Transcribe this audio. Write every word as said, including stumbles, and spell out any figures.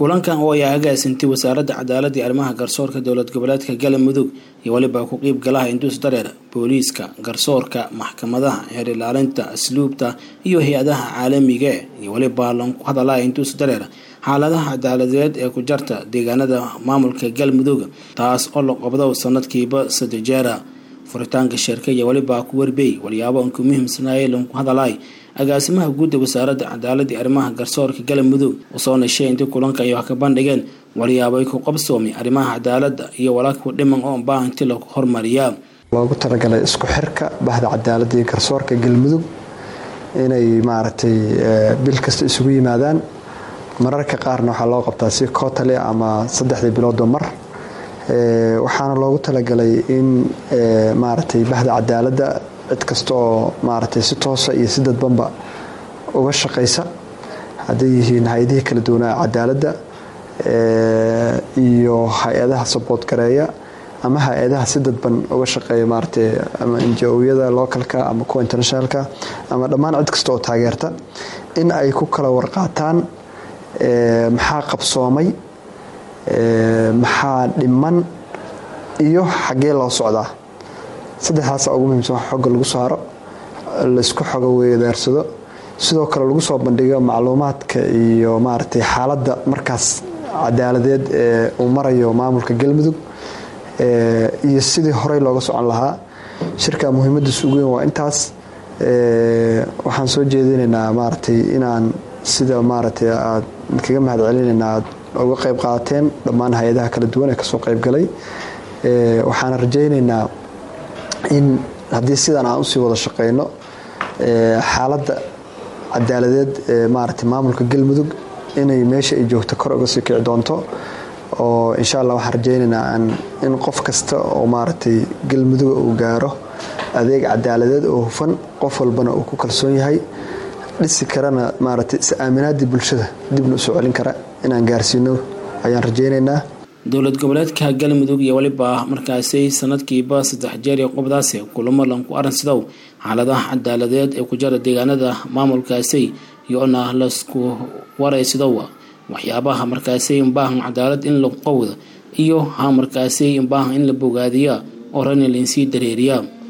kulankan oo ay agaasintay wasaaradda cadaaladda iyo arrimaha garsoorka dowlad goboleedka Galmudug iyo waliba ku qeyb galaha Indus Dareer booliiska garsoorka maxkamadaha heer ilaalinta asluubta iyo hay'adaha caalamiga iyo waliba lan ku hadalaya Indus Dareer xaaladaha cadaaladeed ee ku jarta deegaanada maamulka Galmudug taas oo la qabado sanadkiiba saddex jeer furitaanka shirka iyo waliba ku warbay waliyaabo aan ku muhiimsanaayay lan ku hadalay agaasimaha guud ee wasaaradda cadaaladda iyo arrimaha garsoorka Galmudug oo soo nashay intii kulanka ay wax ka bandhigeen waliyaabo ay ku qabsoomay arrimaha cadaaladda iyo walaalku dhiman oo baahanti la hormariyaa loogu talagalay isku xirka bahda cadaaladda iyo garsoorka Galmudug inay maaragtay bil kasta isugu yimaadaan mararka qaarna waxa loo qabtaa si kootale ama saddexdii bilood mar ee waxaana loogu talagalay in maaragtay bahda cadaaladda cid kasto maaragtay si toos ah iyo si dadbanba uga shaqeysa haday yihiin hay'adaha kala duwan ee cadaaladda ee iyo hay'adaha support gareeya ama hay'adaha si dadban uga shaqeeya maaragtay ama N G O-yada localka ama kuwa internationalka ama dhammaan cid kasto oo taageerta in ay ku kala warqaataan ee maxaa qabsoomay ee maxaa dhiman iyo xagee loo socdaa saddexdaas ugu muhiimsan xog lagu saaro la isku xog weedaarsado sidoo kale lagu soo bandhigo macluumaadka iyo maaragtay xaaladda markaas cadaaladeed ee uu marayo maamulka Galmudug ee iyo sidii hore looga socon lahaa shirka muhiimadiisu ugu weyn waa intaas ee waxaan soo jeedinaynaa maaragtay inaan sida maaragtay aad kaga mahadcelinaynaa uga qayb qaateen dhammaan hay'adaha kala duwan ee ka soo qayb galay ee waxaan rajaynaynaa in hadii sidan aan u sii wada shaqeyno ee xaaladda cadaaladeed ee maaragtay maamulka Galmudug inay meesha ay joogto kor uga sii kici doonto oo insha Allah waxaan rajaynaynaa in qof kasta oo maaragtay Galmudug uu gaaro adeeg cadaaladeed oo hufan qof walbana uu ku kalsoon yahay dhisi karana maaragtay is-aaminaadii bulshada dibna u soo celin kara inaan gaarsiino ayaan rajaynaynaa dowlad goboleedka Galmudug iyo waliba markaasay sanadkiiba saddex jeer ee qobdaasi kulamo lan ku arinsidow xaaladaha cadaaladeed ee ku jira deegaanada maamulkaasi iyo ona la isku waraysidow waxyaabaha markaasay u baahan cadaalad in la qowdo iyo ha markaasay u baahan in la bogaadiyo oo ran la insii dareeriyaa